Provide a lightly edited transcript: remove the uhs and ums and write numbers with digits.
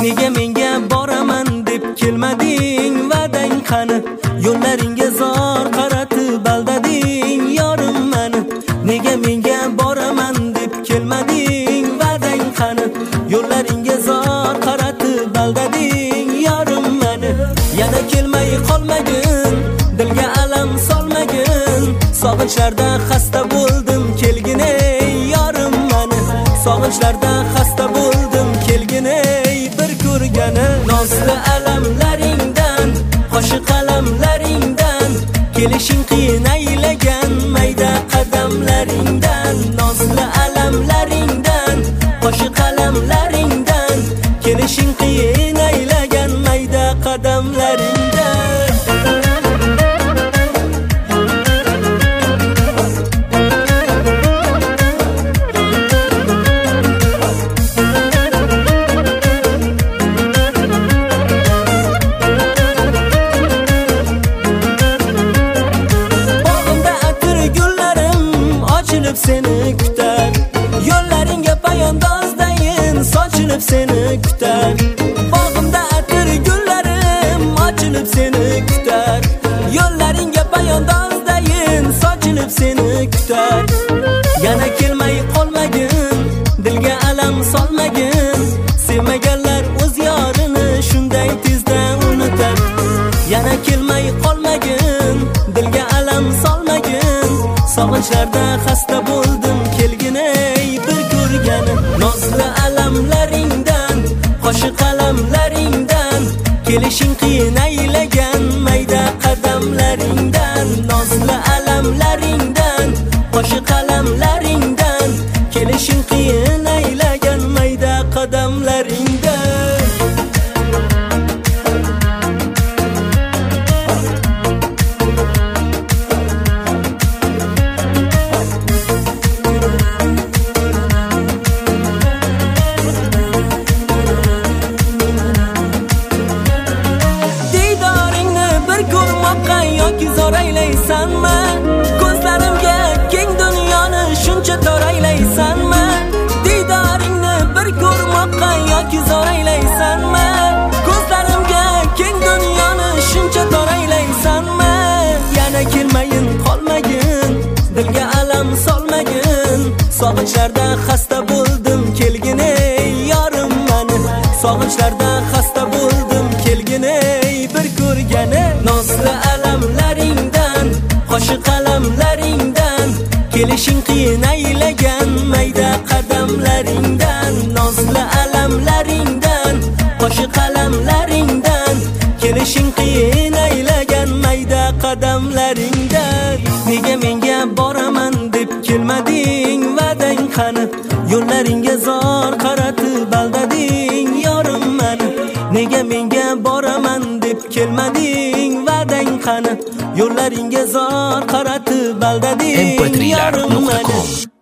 Nega menga boraman deb kelmading, va'dang qani? Yo'llaringga zor qaratib aldading yorim meni. Nega menga boraman deb kelmading, va'dang qani? Yo'llaringga zor qaratib aldading yorim meni. Yana kelmay qolmagin, dilga alam solmagin. Sog'inchlarda xasta bo'ldim, kelgin ey yorim meni. Sog'inchlarda xasta bo'ldim, kelgin ey bir ko'rgani. Nozli alamlaringdan, qo'shiq qalamlaringdan, kelishing qiyin aylagan mayda qadamlaringdan. Nozli alamlaringdan, qo'shiq qalamlaringdan, kelishing qiyin aylagan mayda qadamlaringdan. Seni kutar, yo'llaringga poyandozdayin sochilib seni kutar. Bog'imda atir gullarim ochilib seni kutar, yo'llaringga poyandozdayin sochilib seni kutar. Yana kelmay qolmagin, dilga alam solmagin. Sevmaganlar o'z yorini shunday tezda unutar. Yana kelmay qolmagin, dilga alam solmagin. Sog'inchlarda xasta bo'ldim, kelgin ey bir ko'rgani. Nozli alamlaringdan, qo'shiq qalamlaringdan, kelishing qiyin aylagan mayda qadamlaringdan. Nozli alamlaringdan, qo'shiq qalamlaringdan, kelishing qiyin aylagan mayda qadamlaringdan. Yoki zor aylaysanmi? Ko'zlarimga keng dunyoni shuncha tor aylaysanmi? Diydoringni bir ko'rmoqqa yoki zor aylaysanmi? Ko'zlarimga keng dunyoni shuncha tor aylaysanmi? Yana kelmayin qolmagin, dilga alam solmagin. Sog'inchlarda xasta bo'ldim, kelgin ey yorim meni. Sog'inchlarda xasta bo'ldim, kelgin ey bir ko'rgani. Nozli alamlaringdan, qo'shiq qalamlaringdan, kelishing qiyin aylagan mayda qadamlaringdan. Nozli alamlaringdan, qo'shiq qalamlaringdan, kelishing qiyin aylagan mayda qadamlaringdan. Nega menga boraman deb kelmading, va'dang qani? Yo'llaringga zor qaratib aldading yorim meni. Nega menga boraman deb kelmading, va'dang qani? Yo'llaringga zor qaratib aldading yorim meni.